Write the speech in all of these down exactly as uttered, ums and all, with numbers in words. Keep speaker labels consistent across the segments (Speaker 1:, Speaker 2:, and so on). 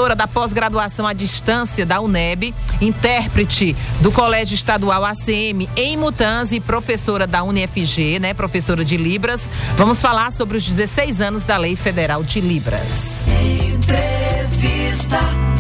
Speaker 1: Monitora da pós-graduação à distância da UNEB, intérprete do Colégio Estadual A C M em Mutanz e professora da U N F G, né? Professora de Libras. Vamos falar sobre os dezesseis anos da Lei Federal de Libras.
Speaker 2: Entrevista.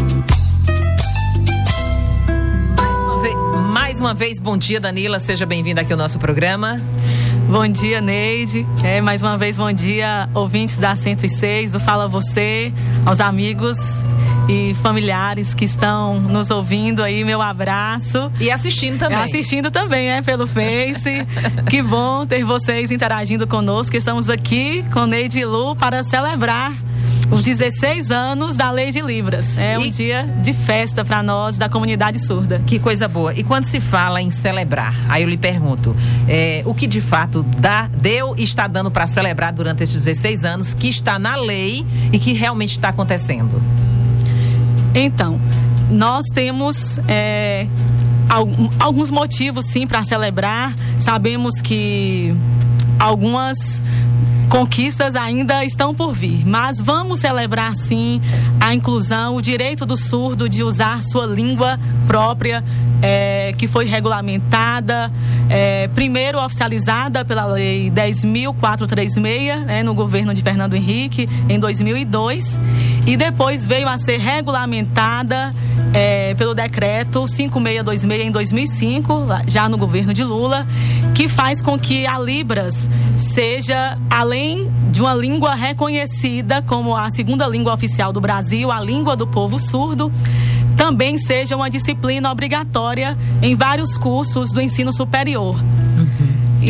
Speaker 1: Mais uma vez, bom dia, Danila, seja bem-vinda aqui ao nosso programa.
Speaker 3: Bom dia, Neide. É, mais uma vez, bom dia, ouvintes da cento e seis, do Fala Você, aos amigos e familiares que estão nos ouvindo aí, meu abraço.
Speaker 1: E assistindo também.
Speaker 3: Assistindo também, é, pelo Face. Que bom ter vocês interagindo conosco. Estamos aqui com Neide e Lu para celebrar os dezesseis anos da Lei de Libras. É um e... dia de festa para nós da comunidade surda.
Speaker 1: Que coisa boa. E quando se fala em celebrar, aí eu lhe pergunto, é, o que de fato dá, deu e está dando para celebrar durante esses dezesseis anos, que está na lei e que realmente está acontecendo?
Speaker 3: Então, nós temos é, alguns motivos sim para celebrar. Sabemos que algumas conquistas ainda estão por vir, mas vamos celebrar sim a inclusão, o direito do surdo de usar sua língua própria, é, que foi regulamentada, é, primeiro oficializada pela Lei dez mil quatrocentos e trinta e seis, né, no governo de Fernando Henrique, em dois mil e dois, e depois veio a ser regulamentada é, pelo decreto cinco mil seiscentos e vinte e seis em dois mil e cinco, já no governo de Lula, que faz com que a Libras seja, além de uma língua reconhecida como a segunda língua oficial do Brasil, a língua do povo surdo, também seja uma disciplina obrigatória em vários cursos do ensino superior. Uhum.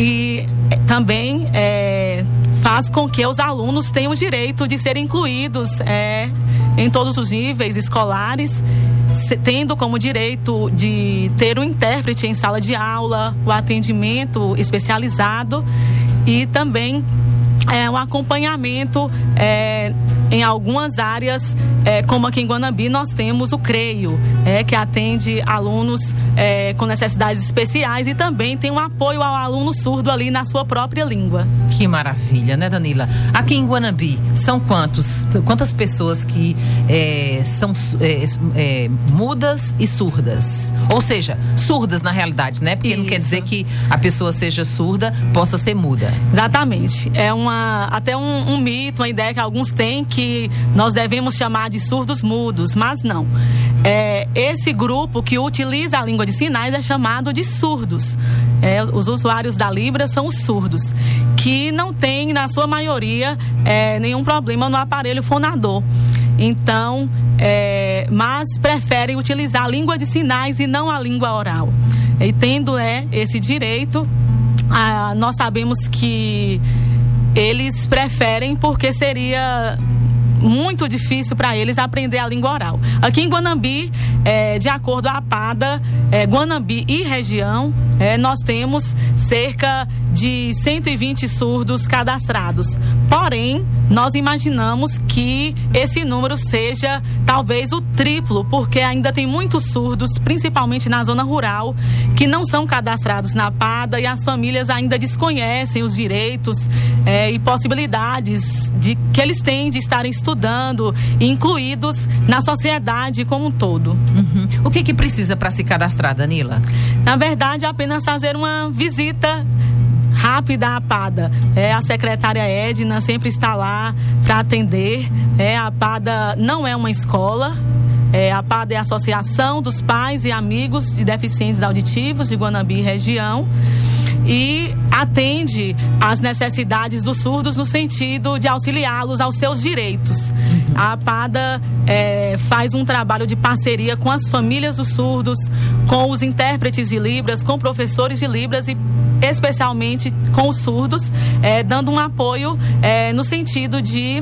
Speaker 3: E também é, faz com que os alunos tenham o direito de serem incluídos é, em todos os níveis escolares, tendo como direito de ter um intérprete em sala de aula, o atendimento especializado e também é, um acompanhamento é, em algumas áreas, é, como aqui em Guanambi nós temos o CREIO, é, que atende alunos é, com necessidades especiais e também tem um apoio ao aluno surdo ali na sua própria língua.
Speaker 1: Que maravilha, né, Danila? Aqui em Guanambi, são quantos, quantas pessoas que é, são é, é, mudas e surdas? Ou seja, surdas na realidade, né? Porque Isso. não quer dizer que a pessoa seja surda, possa ser muda.
Speaker 3: Exatamente. É uma, até um, um mito, uma ideia que alguns têm, que nós devemos chamar de surdos mudos, mas não. É, esse grupo que utiliza a língua de sinais é chamado de surdos. É, os usuários da Libra são os surdos, que não têm, na sua maioria, é, nenhum problema no aparelho fonador. Então, é, mas preferem utilizar a língua de sinais e não a língua oral. E tendo é, esse direito, ah, nós sabemos que eles preferem porque seria muito difícil para eles aprender a língua oral. Aqui em Guanambi, é, de acordo com a APADA, é, Guanambi e região, é, nós temos cerca de cento e vinte surdos cadastrados. Porém, nós imaginamos que esse número seja talvez o triplo, porque ainda tem muitos surdos, principalmente na zona rural, que não são cadastrados na APADA e as famílias ainda desconhecem os direitos é, e possibilidades de, que eles têm de estarem estudando e incluídos na sociedade como um todo.
Speaker 1: Uhum. O que que precisa para se cadastrar, Danila?
Speaker 3: Na verdade, apenas fazer uma visita rápida à APADA. É, a secretária Edna sempre está lá para atender. É, a APADA não é uma escola. É, a APADA é a Associação dos Pais e Amigos de Deficientes Auditivos de Guanambi e região. E atende às necessidades dos surdos no sentido de auxiliá-los aos seus direitos. Uhum. A APADA é, faz um trabalho de parceria com as famílias dos surdos, com os intérpretes de Libras, com professores de Libras e especialmente com os surdos, é, dando um apoio é, no sentido de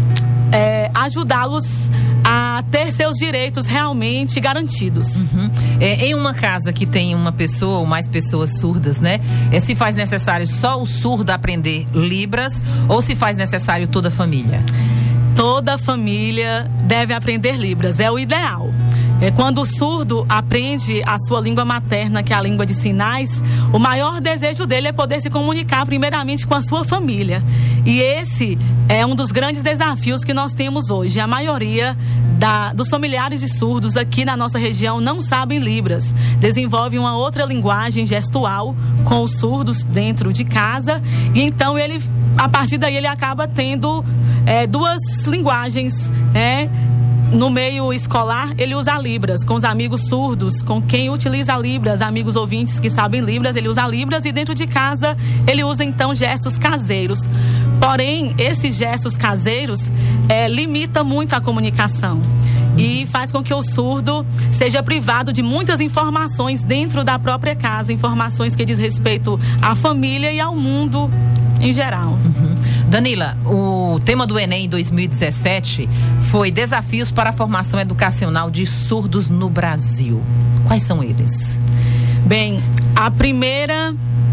Speaker 3: é, ajudá-los a ter seus direitos realmente garantidos.
Speaker 1: Uhum. É, em uma casa que tem uma pessoa ou mais pessoas surdas, né? É, se faz necessário só o surdo aprender Libras ou se faz necessário toda a família?
Speaker 3: Toda a família deve aprender Libras, é o ideal. É, quando o surdo aprende a sua língua materna, que é a língua de sinais, o maior desejo dele é poder se comunicar primeiramente com a sua família. E esse é um dos grandes desafios que nós temos hoje. A maioria da, dos familiares de surdos aqui na nossa região não sabem Libras. Desenvolvem uma outra linguagem gestual com os surdos dentro de casa. E então ele, a partir daí, ele acaba tendo é, duas linguagens, né? No meio escolar, ele usa Libras com os amigos surdos, com quem utiliza Libras, amigos ouvintes que sabem Libras, ele usa Libras, e dentro de casa ele usa então gestos caseiros. Porém, esses gestos caseiros é, limitam muito a comunicação e faz com que o surdo seja privado de muitas informações dentro da própria casa, informações que diz respeito à família e ao mundo em geral.
Speaker 1: Uhum. Danila, o tema do Enem dois mil e dezessete foi Desafios para a Formação Educacional de Surdos no Brasil. Quais são eles?
Speaker 3: Bem, a primeira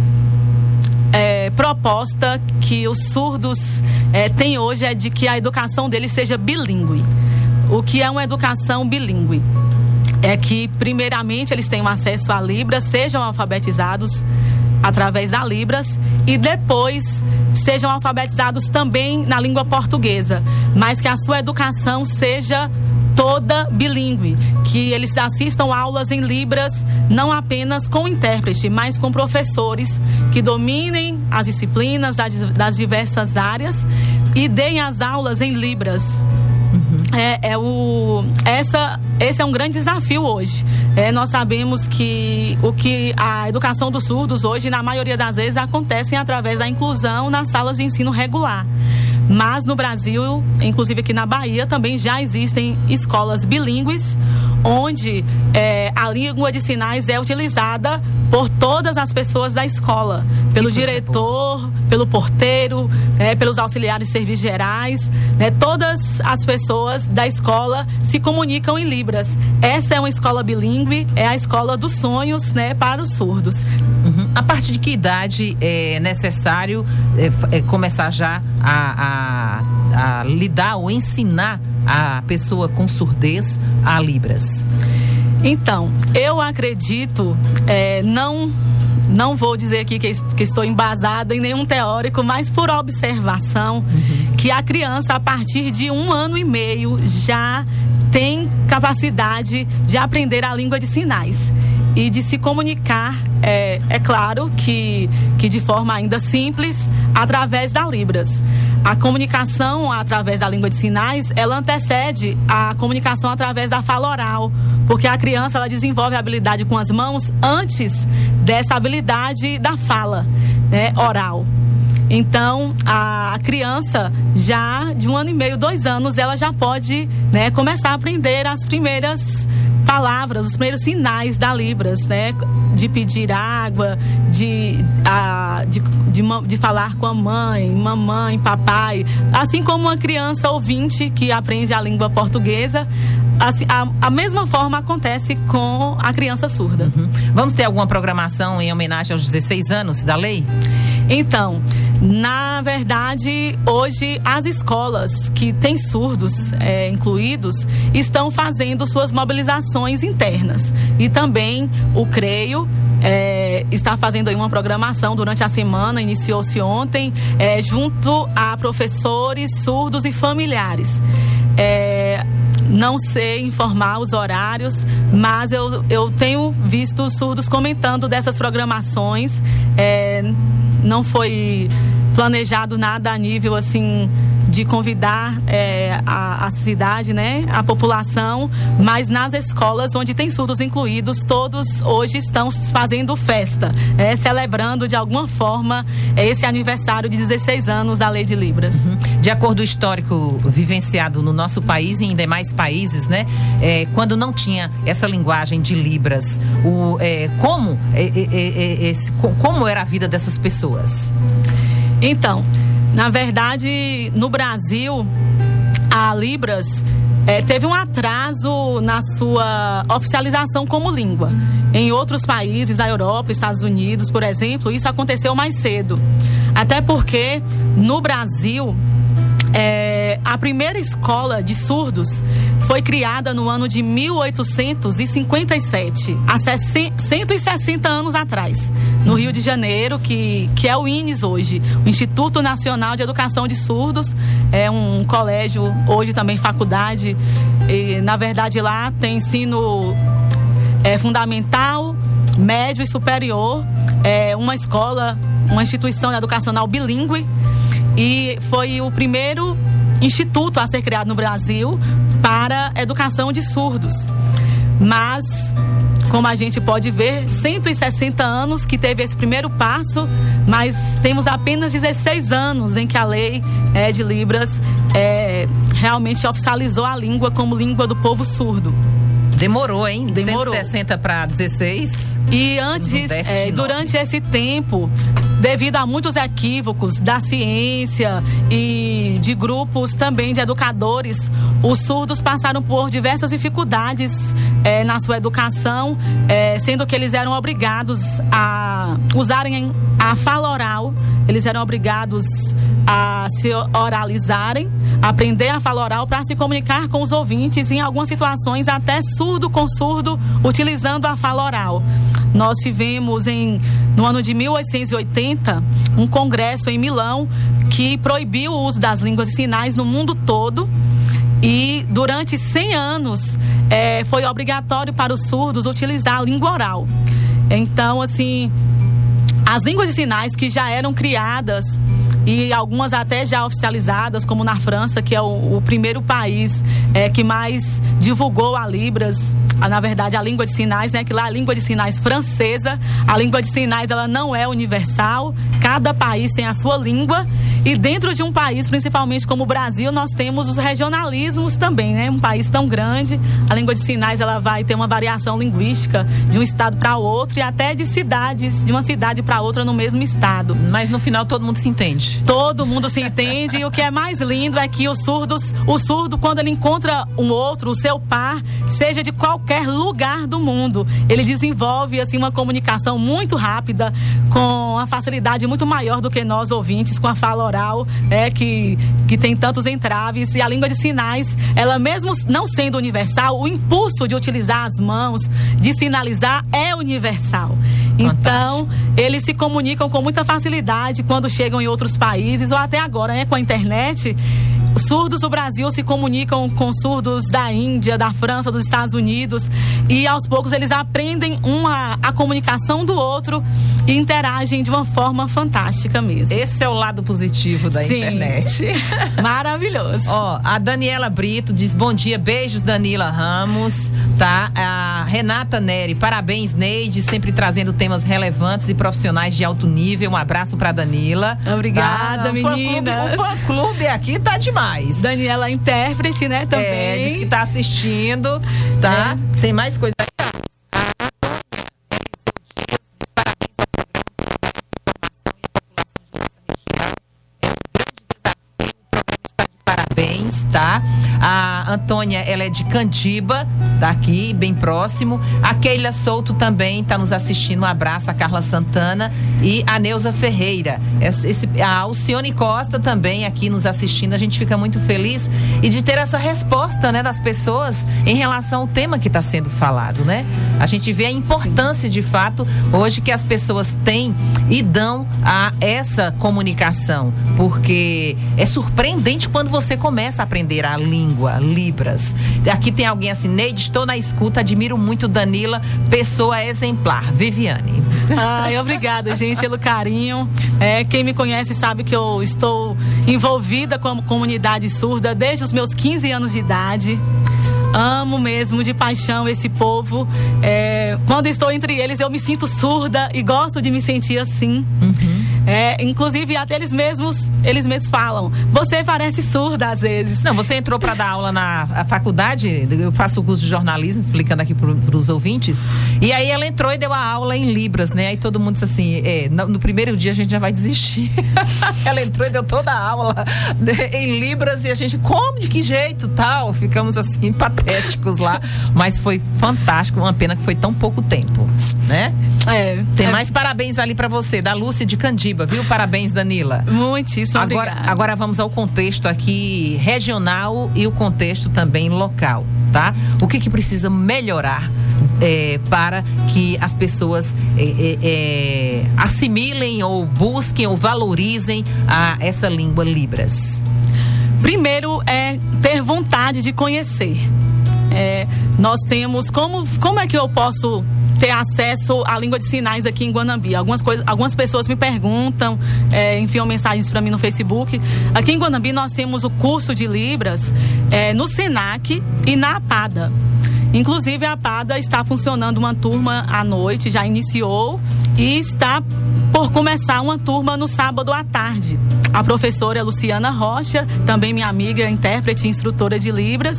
Speaker 3: é, proposta que os surdos é, têm hoje é de que a educação deles seja bilíngue. O que é uma educação bilíngue? É que, primeiramente, eles tenham acesso a Libras, sejam alfabetizados através da Libras e depois sejam alfabetizados também na língua portuguesa, mas que a sua educação seja toda bilíngue, que eles assistam aulas em Libras, não apenas com intérprete, mas com professores que dominem as disciplinas das diversas áreas e deem as aulas em Libras. É, é o, essa, esse é um grande desafio hoje. É, nós sabemos que, o que a educação dos surdos hoje, na maioria das vezes, acontece através da inclusão nas salas de ensino regular. Mas no Brasil, inclusive aqui na Bahia, também já existem escolas bilíngues, onde é, a língua de sinais é utilizada por todas as pessoas da escola, pelo diretor, pelo porteiro, é, pelos auxiliares de serviços gerais, né, todas as pessoas da escola se comunicam em Libras. Essa é uma escola bilíngue, é a escola dos sonhos, né, para os surdos.
Speaker 1: Uhum. A partir de que idade é necessário é, é, começar já a, a, a lidar ou ensinar a pessoa com surdez a Libras?
Speaker 3: Então, eu acredito, é, não, não vou dizer aqui que, que estou embasada em nenhum teórico, mas por observação, uhum. que a criança, a partir de um ano e meio, já tem capacidade de aprender a língua de sinais e de se comunicar, é, é claro que, que de forma ainda simples, através da Libras. A comunicação através da língua de sinais, ela antecede a comunicação através da fala oral, porque a criança ela desenvolve a habilidade com as mãos antes dessa habilidade da fala, né, oral. Então, a criança já de um ano e meio, dois anos, ela já pode, né, começar a aprender as primeiras palavras, os primeiros sinais da Libras, né? De pedir água, de, a, de, de, de falar com a mãe, mamãe, papai. Assim como uma criança ouvinte que aprende a língua portuguesa, assim, a, a mesma forma acontece com a criança surda.
Speaker 1: Uhum. Vamos ter alguma programação em homenagem aos dezesseis anos da lei?
Speaker 3: Então, na verdade, hoje as escolas que têm surdos é, incluídos estão fazendo suas mobilizações internas. E também o CREIO é, está fazendo aí uma programação durante a semana, iniciou-se ontem, é, junto a professores, surdos e familiares. É, não sei informar os horários, mas eu, eu tenho visto surdos comentando dessas programações. É, não foi planejado nada a nível assim de convidar é, a, a cidade, né, a população, mas nas escolas onde tem surdos incluídos, todos hoje estão fazendo festa, é, celebrando de alguma forma esse aniversário de dezesseis anos da Lei de Libras.
Speaker 1: Uhum. De acordo com o histórico vivenciado no nosso país e em demais países, né, é, quando não tinha essa linguagem de Libras, o, é, como, é, é, é, esse, como era a vida dessas pessoas?
Speaker 3: Então, na verdade, no Brasil, a Libras é, teve um atraso na sua oficialização como língua. Em outros países, a Europa, Estados Unidos, por exemplo, isso aconteceu mais cedo. Até porque, no Brasil, é, a primeira escola de surdos foi criada no ano de mil oitocentos e cinquenta e sete, há cento e sessenta anos atrás, no Rio de Janeiro, que, que é o I N E S hoje, o Instituto Nacional de Educação de Surdos. É um colégio, hoje também faculdade, e, na verdade lá tem ensino é, fundamental, médio e superior, é uma escola, uma instituição educacional bilíngue, e foi o primeiro instituto a ser criado no Brasil para educação de surdos. Mas, como a gente pode ver, cento e sessenta anos que teve esse primeiro passo, mas temos apenas dezesseis anos em que a lei é, de Libras é, realmente oficializou a língua como língua do povo surdo.
Speaker 1: Demorou, hein?
Speaker 3: Demorou.
Speaker 1: cento e sessenta para dezesseis.
Speaker 3: E antes, é, durante esse tempo, devido a muitos equívocos da ciência e de grupos também de educadores, os surdos passaram por diversas dificuldades é, na sua educação, é, sendo que eles eram obrigados a usarem a fala oral, eles eram obrigados a se oralizarem, aprender a fala oral para se comunicar com os ouvintes, em algumas situações até surdo com surdo, utilizando a fala oral. Nós tivemos em, no ano de mil oitocentos e oitenta um congresso em Milão que proibiu o uso das línguas de sinais no mundo todo, e durante cem anos é, foi obrigatório para os surdos utilizar a língua oral. Então, assim, as línguas de sinais que já eram criadas e algumas até já oficializadas, como na França, que é o, o primeiro país é, que mais divulgou a Libras, a, na verdade a língua de sinais, né, que lá é a língua de sinais francesa. A língua de sinais, ela não é universal, cada país tem a sua língua, e dentro de um país, principalmente como o Brasil, nós temos os regionalismos também, né? Um país tão grande, a língua de sinais ela vai ter uma variação linguística de um estado para outro, e até de cidades, de uma cidade para outra no mesmo estado.
Speaker 1: Mas no final todo mundo se entende.
Speaker 3: Todo mundo se entende, e o que é mais lindo é que os surdos, o surdo, quando ele encontra um outro, o seu par, seja de qualquer lugar do mundo, ele desenvolve assim uma comunicação muito rápida, com uma facilidade muito maior do que nós ouvintes, com a fala oral, é, que, que tem tantos entraves. E a língua de sinais, ela mesmo não sendo universal, o impulso de utilizar as mãos, de sinalizar, é universal. Então, eles se comunicam com muita facilidade quando chegam em outros países, ou até agora, né, com a internet. Surdos do Brasil se comunicam com surdos da Índia, da França, dos Estados Unidos, e aos poucos eles aprendem uma, a comunicação do outro e interagem de uma forma fantástica mesmo.
Speaker 1: Esse é o lado positivo da
Speaker 3: Sim.
Speaker 1: internet.
Speaker 3: Maravilhoso.
Speaker 1: Ó, a Daniela Brito diz: bom dia, beijos, Danila Ramos, tá? A Renata Neri, parabéns, Neide, sempre trazendo temas relevantes e profissionais de alto nível. Um abraço pra Danila.
Speaker 3: Obrigada,
Speaker 1: tá?
Speaker 3: meninas.
Speaker 1: O fã-clube aqui tá demais.
Speaker 3: Daniela é intérprete, né, também.
Speaker 1: É, diz que tá assistindo, tá? É. Tem mais coisa aí? Parabéns, tá? A Antônia, ela é de Candiba, tá aqui, bem próximo. A Keila Souto também tá nos assistindo. Um abraço, a Carla Santana e a Neuza Ferreira. Esse, a Alcione Costa também aqui nos assistindo. A gente fica muito feliz e de ter essa resposta, né, das pessoas em relação ao tema que está sendo falado, né? A gente vê a importância, Sim. de fato, hoje que as pessoas têm e dão a essa comunicação, porque é surpreendente quando você começa a aprender a língua, Libras. Aqui tem alguém assim: Neide, estou na escuta, admiro muito Danila, pessoa exemplar. Viviane.
Speaker 3: Ai, obrigada, gente, pelo carinho. É, quem me conhece sabe que eu estou envolvida com a comunidade surda desde os meus quinze anos de idade. Amo mesmo de paixão esse povo. É, quando estou entre eles, eu me sinto surda e gosto de me sentir assim. Uhum. É, inclusive, até eles mesmos, eles mesmos falam: você parece surda às vezes.
Speaker 1: Não, você entrou para dar aula na faculdade, eu faço o curso de jornalismo, explicando aqui para os ouvintes, e aí ela entrou e deu a aula em Libras, né? Aí todo mundo disse assim: é, no, no primeiro dia a gente já vai desistir. Ela entrou e deu toda a aula em Libras, e a gente, como? De que jeito? Tal, ficamos assim, patéticos lá, mas foi fantástico, uma pena que foi tão pouco tempo, né?
Speaker 3: É.
Speaker 1: Tem
Speaker 3: é.
Speaker 1: mais parabéns ali para você, da Lúcia de Candiba. Paraíba, viu? Parabéns, Danila.
Speaker 3: Muitíssimo
Speaker 1: agora,
Speaker 3: obrigada.
Speaker 1: Agora vamos ao contexto aqui regional e o contexto também local, tá? O que que precisa melhorar é, para que as pessoas é, é, é, assimilem ou busquem ou valorizem a, essa língua Libras?
Speaker 3: Primeiro é ter vontade de conhecer. É, nós temos, como, como é que eu posso ter acesso à língua de sinais aqui em Guanambi? Algumas, coisas, algumas pessoas me perguntam, é, enviam mensagens para mim no Facebook. Aqui em Guanambi nós temos o curso de Libras é, no Senac e na APADA. Inclusive a APADA está funcionando uma turma à noite, já iniciou, e está por começar uma turma no sábado à tarde. A professora é Luciana Rocha, também minha amiga, intérprete e instrutora de Libras.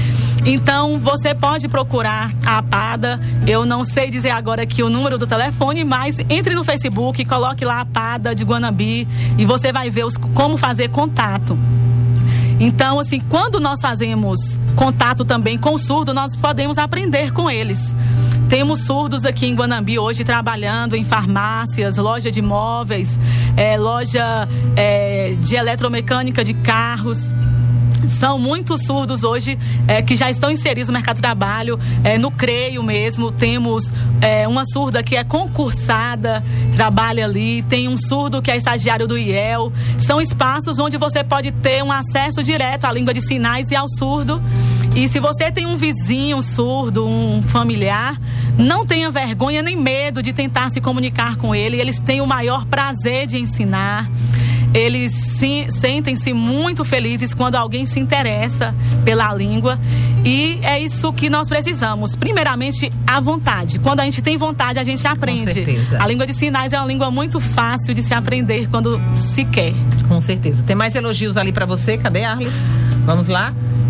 Speaker 3: Então, você pode procurar a APADA. Eu não sei dizer agora aqui o número do telefone, mas entre no Facebook, coloque lá a APADA de Guanambi e você vai ver os, como fazer contato. Então, assim, quando nós fazemos contato também com o surdo, nós podemos aprender com eles. Temos surdos aqui em Guanambi hoje trabalhando em farmácias, loja de móveis, é, loja é, de eletromecânica de carros. São muitos surdos hoje é, que já estão inseridos no mercado de trabalho, é, no CREIO mesmo. Temos é, uma surda que é concursada, trabalha ali. Tem um surdo que é estagiário do I E L. São espaços onde você pode ter um acesso direto à língua de sinais e ao surdo. E se você tem um vizinho surdo, um familiar, não tenha vergonha nem medo de tentar se comunicar com ele. Eles têm o maior prazer de ensinar. Eles se, sentem-se muito felizes quando alguém se interessa pela língua. E é isso que nós precisamos. Primeiramente, a vontade. Quando a gente tem vontade, a gente aprende.
Speaker 1: Com certeza.
Speaker 3: A língua de sinais é uma língua muito fácil de se aprender quando se quer.
Speaker 1: Com certeza. Tem mais elogios ali para você. Cadê, Arles? Vamos lá.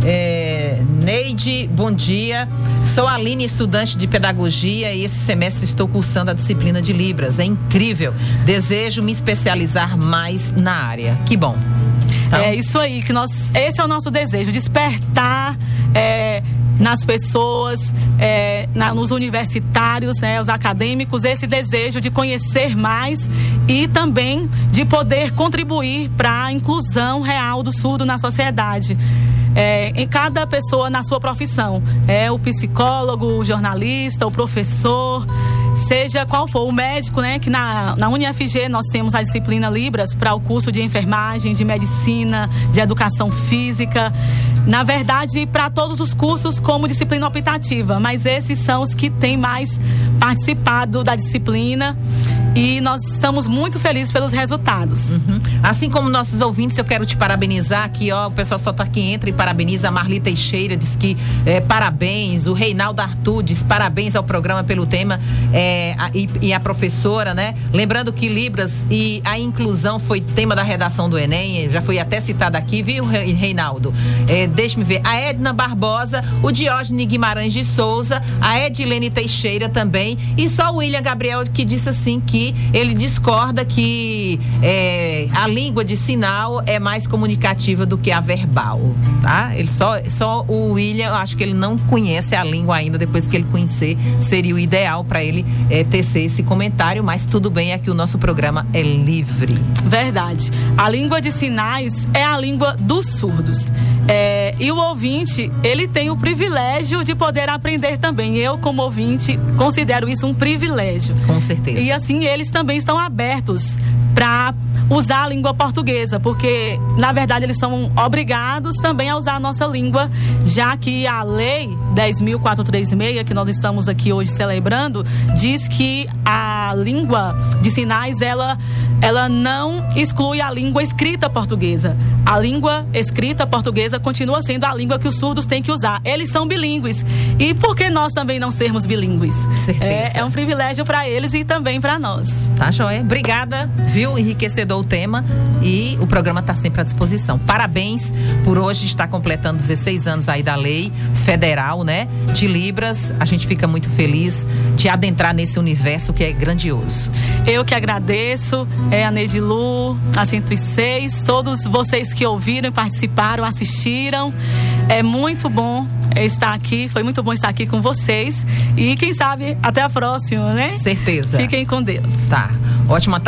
Speaker 1: É, Neide, bom dia. Sou Aline, estudante de pedagogia, e esse semestre estou cursando a disciplina de Libras. É incrível. Desejo me especializar mais na área. Que bom. Então...
Speaker 3: É isso aí, que nós, esse é o nosso desejo, despertar é, nas pessoas, é, na, nos universitários, né, os acadêmicos, esse desejo de conhecer mais e também de poder contribuir para a inclusão real do surdo na sociedade. É, em cada pessoa na sua profissão, é o psicólogo, o jornalista, o professor, seja qual for, o médico, né, que na, na U N F G nós temos a disciplina Libras para o curso de enfermagem, de medicina, de educação física, na verdade para todos os cursos como disciplina optativa, mas esses são os que têm mais participado da disciplina. E nós estamos muito felizes pelos resultados.
Speaker 1: Uhum. Assim como nossos ouvintes, eu quero te parabenizar aqui, ó. O pessoal só tá aqui, entra e parabeniza. A Marli Teixeira diz que é, parabéns. O Reinaldo Arthur diz parabéns ao programa pelo tema é, a, e, e a professora, né? Lembrando que Libras e a inclusão foi tema da redação do Enem, já foi até citado aqui, viu, Reinaldo? É, deixa-me ver. A Edna Barbosa, o Diógenes Guimarães de Souza, a Edilene Teixeira também, e só o William Gabriel que disse assim que ele discorda que é, a língua de sinal é mais comunicativa do que a verbal, tá? Ele só, só o William, eu acho que ele não conhece a língua ainda. Depois que ele conhecer, seria o ideal para ele é, tecer esse comentário, mas tudo bem, é que o nosso programa é livre.
Speaker 3: Verdade. A língua de sinais é a língua dos surdos. É, e o ouvinte, ele tem o privilégio de poder aprender também. Eu, como ouvinte, considero isso um privilégio.
Speaker 1: Com certeza.
Speaker 3: E assim, eles também estão abertos para usar a língua portuguesa, porque na verdade eles são obrigados também a usar a nossa língua, já que a lei dez mil quatrocentos e trinta e seis, que nós estamos aqui hoje celebrando, diz que a língua de sinais, ela, ela não exclui a língua escrita portuguesa. A língua escrita portuguesa continua sendo a língua que os surdos têm que usar. Eles são bilíngues. E por que nós também não sermos bilíngues?
Speaker 1: Certeza.
Speaker 3: É, é um privilégio para eles e também para nós.
Speaker 1: Tá, joia? Obrigada, viu? Enriquecedor o tema, e o programa está sempre à disposição. Parabéns por hoje estar completando dezesseis anos aí da lei federal, né, de Libras. A gente fica muito feliz de adentrar nesse universo que é grandioso.
Speaker 3: Eu que agradeço, é a Nedilu, a cento e seis, todos vocês que ouviram, participaram, assistiram. É muito bom estar aqui, foi muito bom estar aqui com vocês, e quem sabe até a próxima, né?
Speaker 1: Certeza.
Speaker 3: Fiquem com Deus.
Speaker 1: Tá. Ótima tarde.